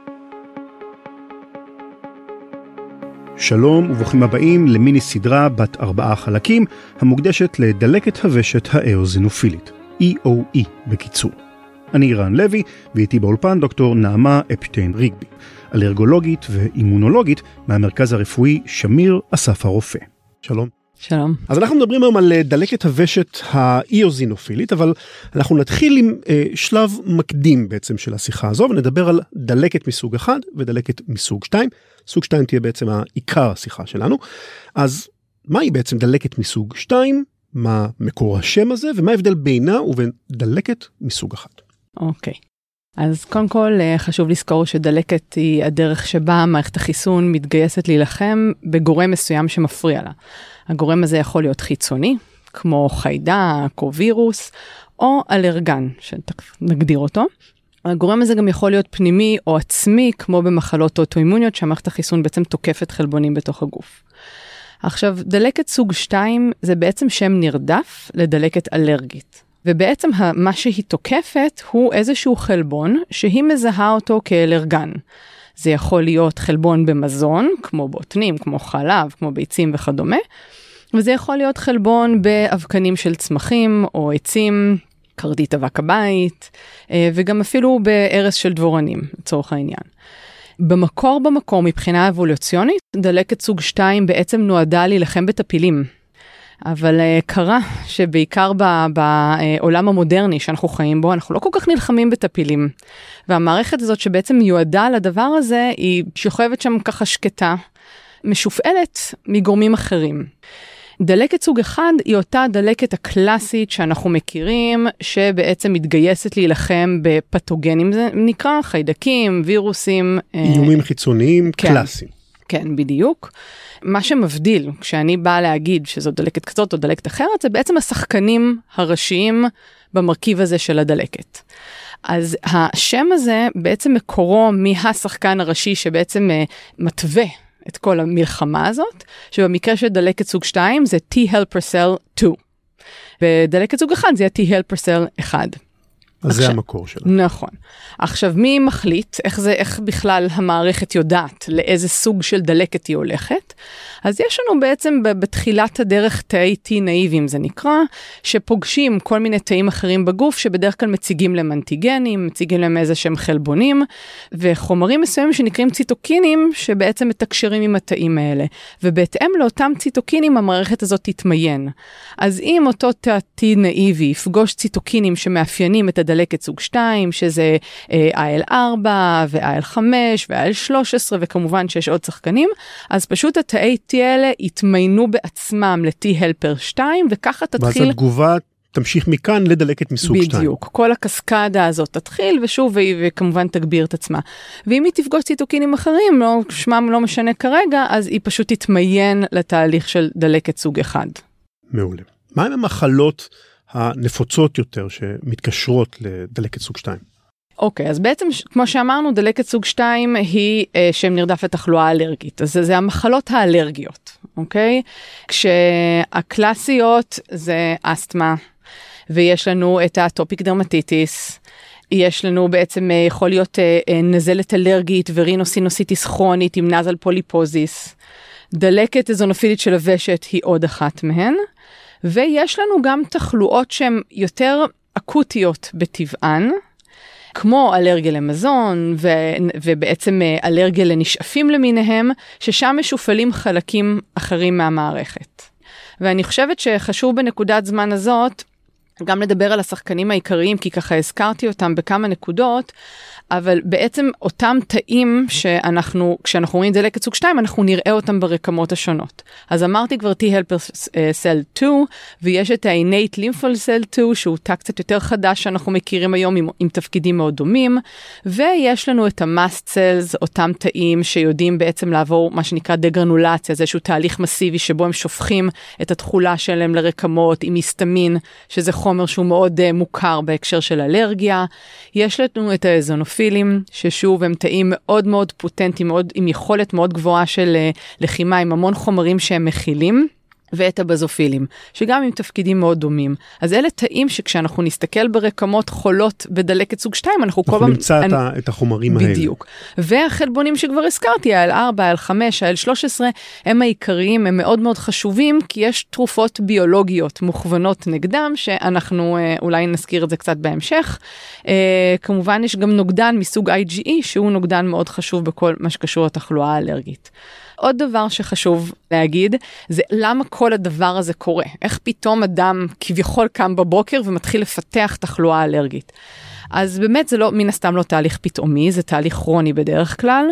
שלום וברוכים הבאים למיני סדרה בת 4 חלקים המוקדשת לדלקת הוושט האיוזינופילית, EOE בקיצור. אני רן לוי ואיתי באולפן דוקטור נעמה אפשטיין ריגבי, אלרגולוגית ואימונולוגית מהמרכז הרפואי שמיר אסף הרופא. שלום. שלום. אז אנחנו מדברים היום על דלקת הוושט האיוזינופילית, אבל אנחנו נתחיל עם שלב מקדים בעצם של השיחה הזו, ונדבר על דלקת מסוג 1 ודלקת מסוג 2. סוג 2 תהיה בעצם העיקר השיחה שלנו. אז מהי בעצם דלקת מסוג 2? מה מקור השם הזה, ומה ההבדל בינה ובין דלקת מסוג 1? אוקיי. אז קודם כל חשוב לזכור שדלקת היא הדרך שבה מערכת החיסון מתגייסת להילחם בגורם מסוים שמפריע לה. הגורם הזה יכול להיות חיצוני, כמו חיידק או וירוס, או אלרגן, שנגדיר אותו. הגורם הזה גם יכול להיות פנימי או עצמי, כמו במחלות אוטואימוניות, שהמערכת החיסון בעצם תוקפת חלבונים בתוך הגוף. עכשיו, דלקת סוג 2 זה בעצם שם נרדף לדלקת אלרגית. ובעצם מה שהיא תוקפת הוא איזשהו חלבון שהיא מזהה אותו כאלרגן. זה יכול להיות חלבון במזון, כמו בוטנים, כמו חלב, כמו ביצים וכדומה, וזה יכול להיות חלבון באבקנים של צמחים או עצים, קרדית אבק הבית, וגם אפילו בערס של דבורנים, לצורך העניין. במקור מבחינה אבולוציונית, דלקת סוג 2 בעצם נועדה להילחם בטפילים. אבל קרה שבעיקר בעולם המודרני שאנחנו חיים בו, אנחנו לא כל כך נלחמים בטפילים. והמערכת הזאת שבעצם מיועדה לדבר הזה, היא שוכבת שם ככה שקטה, משופעלת מגורמים אחרים. דלקת סוג 1 היא אותה דלקת הקלאסית שאנחנו מכירים, שבעצם מתגייסת להילחם בפתוגנים, זה נקרא חיידקים, וירוסים. איומים חיצוניים קלאסיים. כן, בדיוק. מה שמבדיל, כשאני באה להגיד שזו דלקת כזאת או דלקת אחרת, זה בעצם השחקנים הראשיים במרכיב הזה של הדלקת. אז השם הזה בעצם מקורו מהשחקן הראשי שבעצם מתווה את כל המלחמה הזאת, שבמקרה של דלקת סוג 2 זה T helper cell 2. ודלקת סוג 1 זה T helper cell 1. אז זה המקור שלו. נכון. עכשיו, מי מחליט איך בכלל המערכת יודעת לאיזה סוג של דלקת היא הולכת? אז יש לנו בעצם בתחילת הדרך תאי T נאיבים, זה נקרא, שפוגשים כל מיני תאים אחרים בגוף, שבדרך כלל מציגים להם אנטיגנים, מציגים להם איזה שהם חלבונים, וחומרים מסוימים שנקראים ציטוקינים, שבעצם מתקשרים עם התאים האלה. ובהתאם לאותם ציטוקינים, המערכת הזאת תתמיין. אז אם אותו תא T נאיבי יפגוש ציטוקינים שמאפיינים את דלקת סוג 2, שזה IL4 ו-IL5 ו-IL13, וכמובן שיש עוד שחקנים, אז פשוט התאי T האלה יתמיינו בעצמם ל-T helper 2, וככה תתחיל... ואז התגובה תמשיך מכאן לדלקת מסוג 2. בדיוק, כל הקסקדה הזאת תתחיל, ושוב, וכמובן תגביר את עצמה. ואם היא תפגוש ציטוקינים אחרים, שמם לא משנה כרגע, אז היא פשוט תתמיין לתהליך של דלקת סוג 1. מעולה. מה הם המחלות הנפוצות יותר שמתקשרות לדלקת סוג 2? אוקיי, אז בעצם כמו שאמרנו, דלקת סוג 2 היא שם נרדף לתחלואה אלרגית. אז זה המחלות האלרגיות, אוקיי? כשהקלאסיות זה אסתמה, ויש לנו את האטופיק דרמטיטיס, יש לנו בעצם יכול להיות נזלת אלרגית ורינוסינוסיטיס כרונית עם נזל פוליפוזיס. דלקת אזונופילית של הוושט היא עוד אחת מהן. ויש לנו גם תחלואות שהן יותר אקוטיות בטבען, כמו אלרגיה למזון ובעצם אלרגיה לנשאפים למיניהם, ששם משופלים חלקים אחרים מהמערכת. ואני חושבת שחשוב בנקודת זמן הזאת, גם לדבר על השחקנים העיקריים, כי ככה הזכרתי אותם בכמה נקודות, אבל בעצם אותם תאים כשאנחנו רואים דלקת סוג 2, אנחנו נראה אותם ברקמות השונות. אז אמרתי כבר T helper cell 2, ויש את ה-innate lymphoid cell 2, שהוא תא קצת יותר חדש שאנחנו מכירים היום עם תפקידים מאוד דומים, ויש לנו את ה-mast cells, אותם תאים שיודעים בעצם לעבור מה שנקרא דגרנולציה, זה איזשהו תהליך מסיבי שבו הם שופכים את התכולה שלהם לרקמות עם היסטמין, שזה חומר שהוא מאוד מוכר בהקשר של אלרגיה. יש לנו את האזונופילים, ששוב הם תאים מאוד מאוד פוטנטיים, עם יכולת מאוד גבוהה של לחימה, עם המון חומרים שהם מכילים. ואת הבזופילים, שגם עם תפקידים מאוד דומים. אז אלה תאים שכשאנחנו נסתכל ברקמות חולות בדלקת סוג 2, אנחנו כל פעם... נמצא את החומרים האלה. בדיוק. והחלבונים שכבר הזכרתי, ה-L4, ה-L5, ה-L13, הם העיקריים, הם מאוד מאוד חשובים, כי יש תרופות ביולוגיות מוכוונות נגדם, שאנחנו אולי נזכיר את זה קצת בהמשך. כמובן יש גם נוגדן מסוג IgE, שהוא נוגדן מאוד חשוב בכל מה שקשור לתחלואה האלרגית. עוד דבר שחשוב להגיד, זה למה כל הדבר הזה קורה. איך פתאום אדם כביכול קם בבוקר ומתחיל לפתח תחלואה אלרגית. אז באמת זה לא, מן הסתם לא תהליך פתאומי, זה תהליך כרוני בדרך כלל,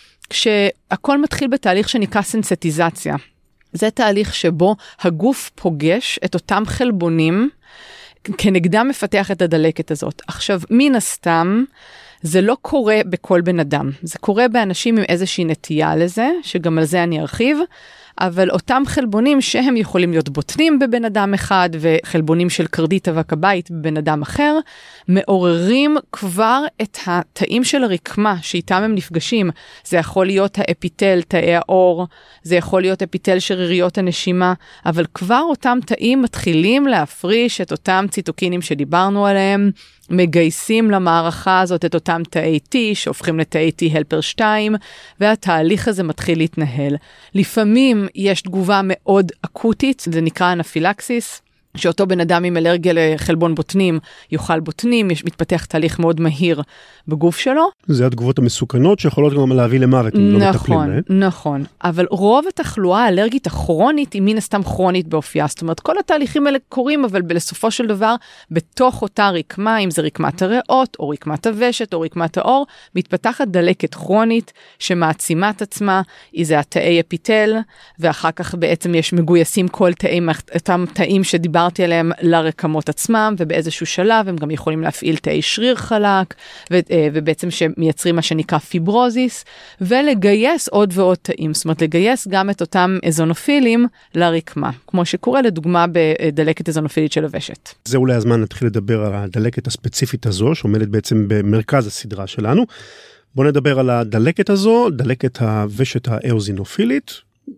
כשהכל מתחיל בתהליך שנקרא סנסטיזציה. זה תהליך שבו הגוף פוגש את אותם חלבונים, כנגדם מפתח את הדלקת הזאת. עכשיו, מן הסתם, זה לא קורה בכל בן אדם, זה קורה באנשים עם איזושהי נטייה לזה, שגם על זה אני ארחיב, אבל אותם חלבונים שהם יכולים להיות בוטנים בבן אדם אחד, וחלבונים של קרדית אבק הבית בבן אדם אחר, מעוררים כבר את התאים של הרקמה שאיתם הם נפגשים. זה יכול להיות האפיטל, תאי האור, זה יכול להיות אפיטל שריריות הנשימה, אבל כבר אותם תאים מתחילים להפריש את אותם ציטוקינים שדיברנו עליהם, מגייסים למערכה הזאת את אותם תאי T, שהופכים לתאי T הלפר 2, והתהליך הזה מתחיל להתנהל. לפעמים יש תגובה מאוד אקוטית, זה נקרא אנפילקסיס, שאותו בן אדם עם אלרגיה לחלבון בוטנים יאכל בוטנים, מתפתח תהליך מאוד מהיר בגוף שלו. זה התגובות המסוכנות שיכולות גם להביא למוות אם לא מטפלים בהן. נכון, אבל רוב התחלואה האלרגית הכרונית היא מן הסתם כרונית באופייה, זאת אומרת כל התהליכים האלה קורים, אבל בסופו של דבר בתוך אותה רקמה, אם זה רקמת הריאות או רקמת הוושת או רקמת האור, מתפתחת דלקת כרונית שמעצימה את עצמה, זה התאי אפיטל, ואחר כך בעצם יש מגויסים כל אותם תאים שדיברתי עליהם לרקמות עצמם, ובאיזשהו שלב הם גם יכולים להפעיל תאי שריר חלק, ובעצם שמייצרים מה שנקרא פיברוזיס, ולגייס עוד ועוד תאים, זאת אומרת לגייס גם את אותם אזונופילים לרקמה, כמו שקורה לדוגמה בדלקת אזונופילית של הוושת. זה אולי הזמן להתחיל לדבר על הדלקת הספציפית הזו, שעומדת בעצם במרכז הסדרה שלנו. בואו נדבר על הדלקת הזו, דלקת הוושת האוזינופילית,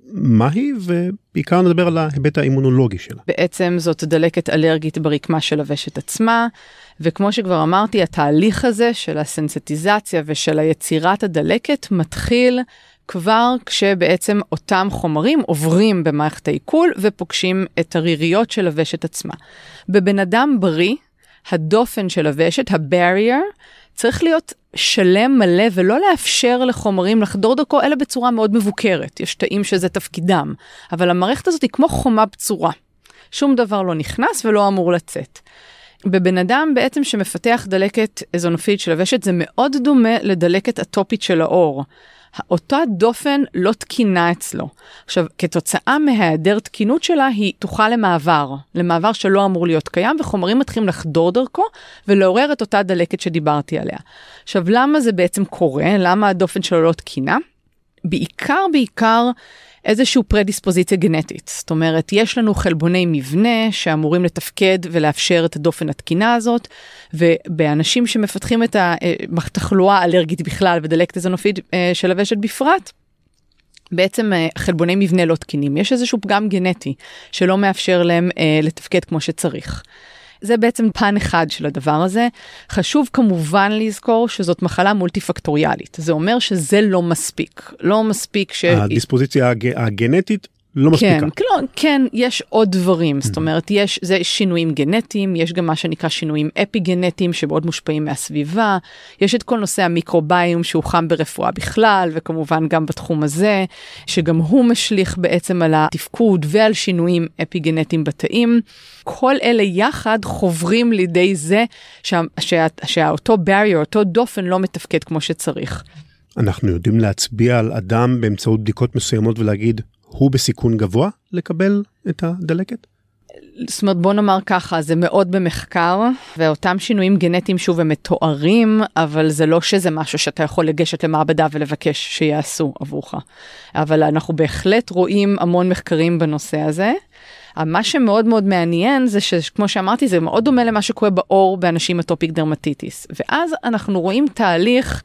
מהי, ובעיקר נדבר על ההיבט האימונולוגי שלה. בעצם זאת דלקת אלרגית ברקמה של הוושת עצמה, וכמו שכבר אמרתי, התהליך הזה של הסנסטיזציה ושל היצירת הדלקת מתחיל כבר כשבעצם אותם חומרים עוברים במערכת העיכול ופוגשים את הריריות של הוושת עצמה. בבן אדם בריא, הדופן של הוושת, הברייר, צריך להיות שלם מלא ולא לאפשר לחומרים לחדור דרכו, אלא בצורה מאוד מבוקרת. יש תאים שזה תפקידם, אבל המערכת הזאת היא כמו חומה בצורה. שום דבר לא נכנס ולא אמור לצאת. בבן אדם בעצם שמפתח דלקת אזונופילית של הוושת, זה מאוד דומה לדלקת אטופית של האור. אותה דופן לא תקינה אצלו. עכשיו, כתוצאה מהיעדר תקינות שלה, היא תוכל למעבר שלא אמור להיות קיים, וחומרים מתחילים לחדור דרכו, ולעורר את אותה דלקת שדיברתי עליה. עכשיו, למה זה בעצם קורה? למה הדופן שלו לא תקינה? בעיקר, איזושהי פרדיספוזיציה גנטית. זאת אומרת, יש לנו חלבוני מבנה שאמורים לתפקד ולאפשר את הדופן התקינה הזאת, ובאנשים שמפתחים את התחלואה האלרגית בכלל ודלקת אזונופילית של הוושת בפרט, בעצם חלבוני מבנה לא תקינים. יש איזשהו פגם גנטי שלא מאפשר להם לתפקד כמו שצריך. זה בעצם פן אחד של הדבר הזה. חשוב כמובן לזכור שזאת מחלה מולטיפקטוריאלית. זה אומר שזה לא מספיק. לא מספיק הדיספוזיציה הגנטית לא מספיקה. כן, יש עוד דברים. זאת אומרת, זה שינויים גנטיים, יש גם מה שנקרא שינויים אפיגנטיים שמאוד מושפעים מהסביבה. יש את כל נושא המיקרוביום שהוא חם ברפואה בכלל, וכמובן גם בתחום הזה, שגם הוא משליך בעצם על התפקוד ועל שינויים אפיגנטיים בתאים. כל אלה יחד חוברים לידי זה שאותו barrier, אותו דופן לא מתפקד כמו שצריך. אנחנו יודעים להצביע על אדם באמצעות בדיקות מסוימות ולהגיד, הוא בסיכון גבוה לקבל את הדלקת? זאת אומרת, בוא נאמר ככה, זה מאוד במחקר, ואותם שינויים גנטיים שוב הם מתוארים, אבל זה לא שזה משהו שאתה יכול לגשת למעבדה ולבקש שיעשו עבורך. אבל אנחנו בהחלט רואים המון מחקרים בנושא הזה. מה שמאוד מאוד מעניין זה שכמו שאמרתי, זה מאוד דומה למה שקורה בעור באנשים אטופיק דרמטיטיס. ואז אנחנו רואים תהליך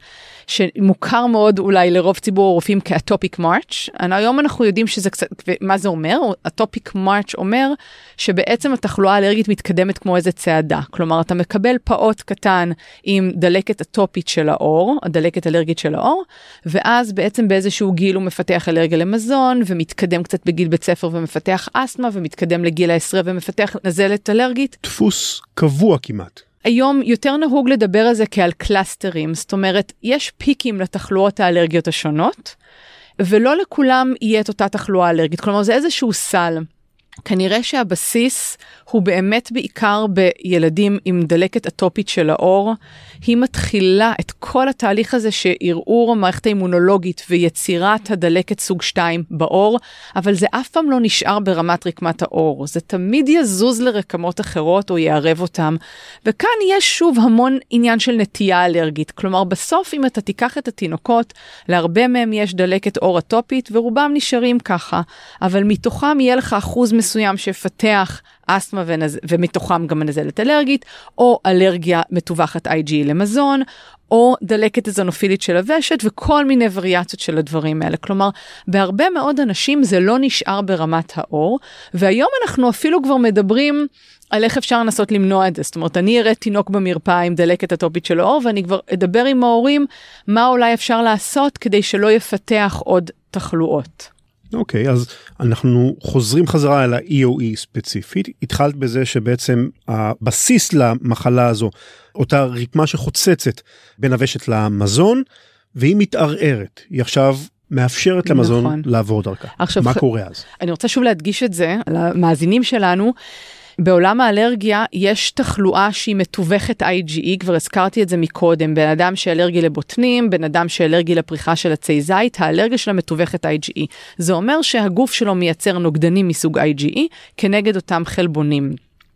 שמוכר מאוד אולי לרוב ציבור הרופאים כאטופיק מרץ'. היום אנחנו יודעים שזה קצת, מה זה אומר? אטופיק מרץ' אומר שבעצם התחלואה האלרגית מתקדמת כמו איזה צעדה. כלומר, אתה מקבל פעוט קטן עם דלקת אטופית של העור, הדלקת אלרגית של העור, ואז בעצם באיזשהו גיל הוא מפתח אלרגיה למזון, ומתקדם קצת בגיל בית ספר ומפתח אסתמה, ומתקדם לגיל ה-10 ומפתח נזלת אלרגית. דפוס קבוע כמעט. היום יותר נהוג לדבר על זה כעל קלאסטרים, זאת אומרת, יש פיקים לתחלואות האלרגיות השונות, ולא לכולם יהיה את אותה תחלואה אלרגית, כלומר זה איזשהו סל. כנראה שהבסיס הוא באמת בעיקר בילדים עם דלקת אטופית של העור, היא מתחילה את כל התהליך הזה שערעור המערכת האימונולוגית ויצירת הדלקת סוג 2 בעור, אבל זה אף פעם לא נשאר ברמת רקמת העור, זה תמיד יזוז לרקמות אחרות או יערב אותם, וכאן יש שוב המון עניין של נטייה אלרגית, כלומר בסוף אם אתה תיקח את התינוקות, להרבה מהם יש דלקת עור אטופית ורובם נשארים ככה, אבל מתוכם יהיה לך אחוז מסוים שיפתח אסתמה ומתוכם גם נזלת אלרגית, או אלרגיה מתווכת IG למזון, או דלקת אזונופילית של הוושט, וכל מיני וריאציות של הדברים האלה. כלומר, בהרבה מאוד אנשים זה לא נשאר ברמת העור, והיום אנחנו אפילו כבר מדברים על איך אפשר לנסות למנוע את זה. זאת אומרת, אני אראה תינוק במרפאה עם דלקת אטופית של העור, ואני כבר אדבר עם ההורים מה אולי אפשר לעשות כדי שלא יפתח עוד תחלואות. אוקיי, אז אנחנו חוזרים חזרה אל ה-EOE ספציפית. התחלת בזה שבעצם הבסיס למחלה הזו, אותה רקמה שחוצצת בין הוושט למזון, והיא מתערערת. היא עכשיו מאפשרת למזון נכון. לעבור דרכה. מה קורה אז? אני רוצה שוב להדגיש את זה, למאזינים שלנו, בעולם האלרגיה יש תחלואה שהיא מתווכת IgE, כבר הזכרתי את זה מקודם, בן אדם שאלרגי לבוטנים, בן אדם שאלרגי לפריחה של עצי זית, האלרגיה שלה מתווכת IgE. זה אומר שהגוף שלו מייצר נוגדנים מסוג IgE כנגד אותם חלבונים.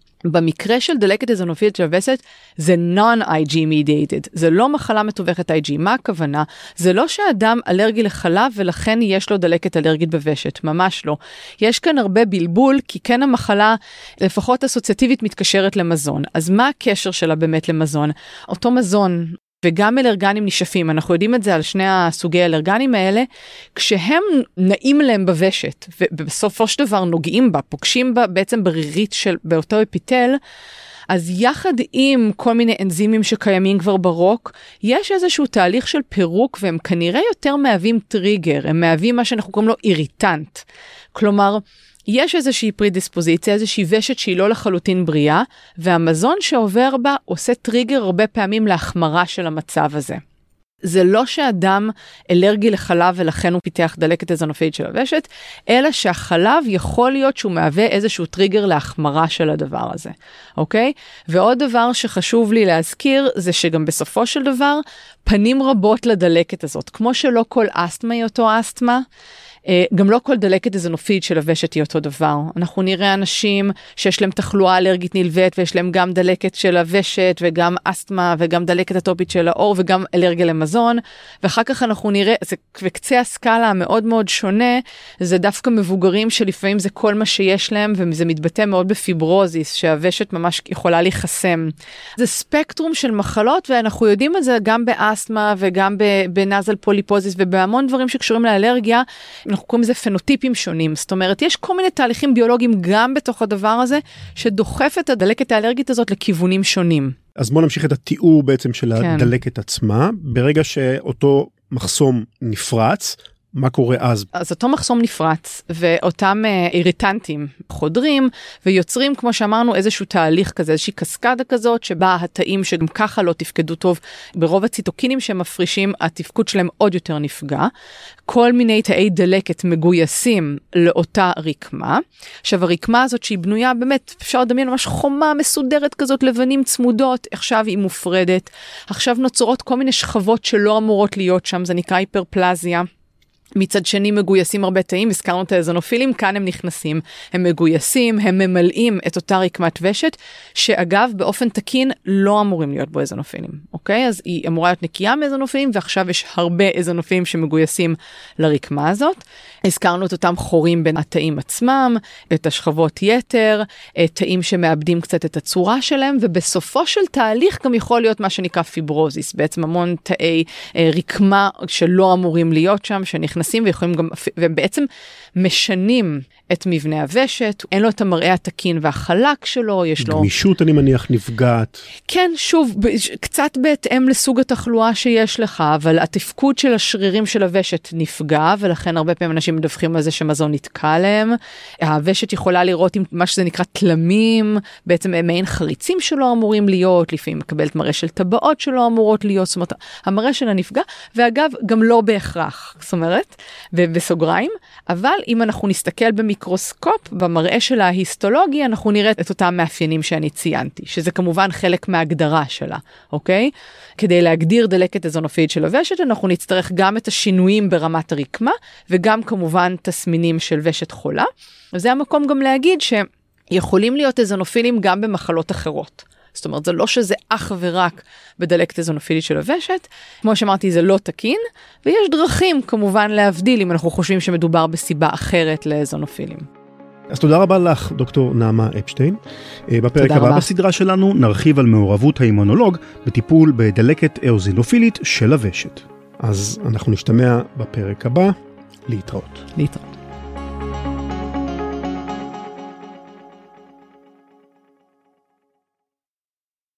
במקרה של דלקת אזונופילית של הווסת, זה non-IG mediated, זה לא מחלה מתווכת IG. מה הכוונה? זה לא שהאדם אלרגי לחלב ולכן יש לו דלקת אלרגית בוושת, ממש לא. יש כאן הרבה בלבול, כי כן המחלה, לפחות אסוציאטיבית, מתקשרת למזון. אז מה הקשר שלה באמת למזון? אותו מזון, וגם אלרגנים נשפים, אנחנו יודעים את זה על שני הסוגי האלרגנים האלה, כשהם נעים להם בוושת, ובסופו של דבר נוגעים בה, פוגשים בה בעצם ברירית באותו אפיטל, אז יחד עם כל מיני אנזימים שקיימים כבר ברוק, יש איזשהו תהליך של פירוק, והם כנראה יותר מהווים טריגר, הם מהווים מה שאנחנו קוראים לו איריטנט. כלומר, יש איזושהי פרידיספוזיציה, איזושהי ושת שהיא לא לחלוטין בריאה, והמזון שעובר בה עושה טריגר הרבה פעמים להחמרה של המצב הזה. זה לא שאדם אלרגי לחלב ולכן הוא פיתח דלקת אזונופילית של הוושט, אלא שהחלב יכול להיות שהוא מהווה איזשהו טריגר להחמרה של הדבר הזה, אוקיי? ועוד דבר שחשוב לי להזכיר, זה שגם בסופו של דבר, פנים רבות לדלקת הזאת, כמו שלא כל אסתמה היא אותו אסתמה, גם לא כל דלקת אזונופילית של הוושט היא אותו דבר. אנחנו נראה אנשים שיש להם תחלואה אלרגית נלווית, ויש להם גם דלקת של הוושט, וגם אסתמה, וגם דלקת אטופית של העור, וגם אלרגיה למזון, ואחר כך אנחנו נראה, זה בקצה הסקאלה המאוד מאוד שונה, זה דווקא מבוגרים שלפעמים זה כל מה שיש להם, וזה מתבטא מאוד בפיברוזיס, שהוושט ממש יכולה להיחסם. זה ספקטרום של מחלות, ואנחנו יודעים את זה גם באסתמה, וגם בנזל פוליפוזיס, ובהמון דברים שקשורים לאלרגיה, אנחנו קוראים לזה פנוטיפים שונים. זאת אומרת, יש כל מיני תהליכים ביולוגיים גם בתוך הדבר הזה, שדוחף את הדלקת האלרגית הזאת לכיוונים שונים. אז בואו נמשיך את התיאור בעצם של הדלקת עצמה. ברגע שאותו מחסום נפרץ, מה קורה אז? אז אותו מחסום נפרץ, ואותם איריטנטים חודרים, ויוצרים, כמו שאמרנו, איזשהו תהליך כזה, איזושהי קסקדה כזאת, שבה התאים שגם ככה לא תפקדו טוב, ברוב הציטוקינים שהם מפרישים, התפקוד שלהם עוד יותר נפגע. כל מיני תאי דלקת מגויסים לאותה רקמה. עכשיו, הרקמה הזאת שהיא בנויה, באמת, אפשר לדמיין ממש חומה מסודרת כזאת, לבנים צמודות, עכשיו היא מופרדת. עכשיו נוצרות כל מיני שכבות שלא אמורות להיות שם, זה נקרא היפרפלזיה. מצד שני מגויסים הרבה תאים, הזכרנו את האזונופילים, כאן הם נכנסים, הם מגויסים, הם ממלאים את אותה רקמת ושת, שאגב באופן תקין לא אמורים להיות בו אזונופילים, אוקיי? אז היא אמורה להיות נקייה מאזונופילים, ועכשיו יש הרבה אזונופילים שמגויסים לרקמה הזאת. הזכרנו את אותם חורים בין התאים עצמם, את השכבות יתר, תאים שמאבדים קצת את הצורה שלהם, ובסופו של תהליך גם יכול להיות מה שנקרא פיברוזיס, בעצם המון תאי רקמה שלא אמורים להיות שם, שנכנסים ויכולים גם, ובעצם משנים את מבנה הוושט, אין לו את המראה התקין והחלק שלו, יש לו... גמישות אני מניח נפגעת. כן, שוב, קצת בהתאם לסוג התחלואה שיש לך, אבל התפקוד של השרירים של הוושט נפגע, ולכן הרבה פעמים אנשים מדווחים על זה שמזון נתקע עליהם. הוושט יכולה לראות עם מה שזה נקרא תלמים, בעצם מעין חריצים שלא אמורים להיות, לפעמים מקבלת מראה של טבעות שלא אמורות להיות, זאת אומרת, המראה שלה נפגע, ואגב, גם לא בהכרח, זאת אומרת, ובסוגריים, אבל אם אנחנו נסתכל במיקרוסקופ, במראה של ההיסטולוגיה, אנחנו נראה את אותם מאפיינים שאני ציינתי, שזה כמובן חלק מההגדרה שלה, אוקיי? כדי להגדיר דלקת אזונופילית של הוושט, אנחנו נצטרך גם את השינויים ברמת הרקמה, וגם כמובן תסמינים של ושט חולה. וזה המקום גם להגיד שיכולים להיות אזונופילים גם במחלות אחרות. זאת אומרת, זה לא שזה אך ורק בדלקת אזונופילית של הוושט. כמו שאמרתי, זה לא תקין, ויש דרכים כמובן להבדיל אם אנחנו חושבים שמדובר בסיבה אחרת לאזונופילים. אז תודה רבה לך, דוקטור נעמה אפשטיין. בפרק הבא בסדרה שלנו נרחיב על מעורבות האימונולוג בטיפול בדלקת אוזינופילית של הוושט. אז אנחנו נשתמע בפרק הבא. להתראות. להתראות.